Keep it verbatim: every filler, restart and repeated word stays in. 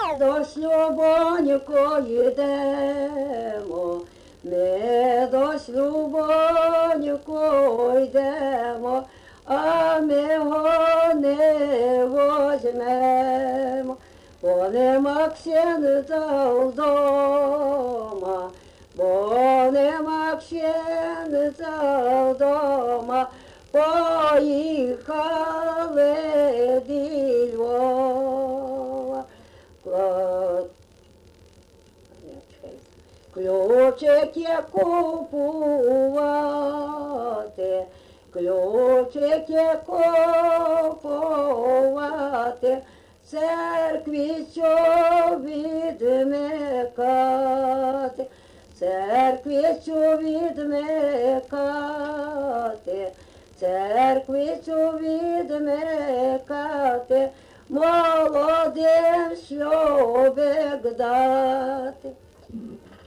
до шлюбонько йдемо, ми до шлюбонько йдемо, а ми його не возьмемо, бо нема ксенця вдома, бо нема ксенця вдома, поїхали до Львова. Ключики купувати, ключики купувати, церкві що відмикати, церкві що відмикати, церкві що відмикати, молодим шлюбик дати.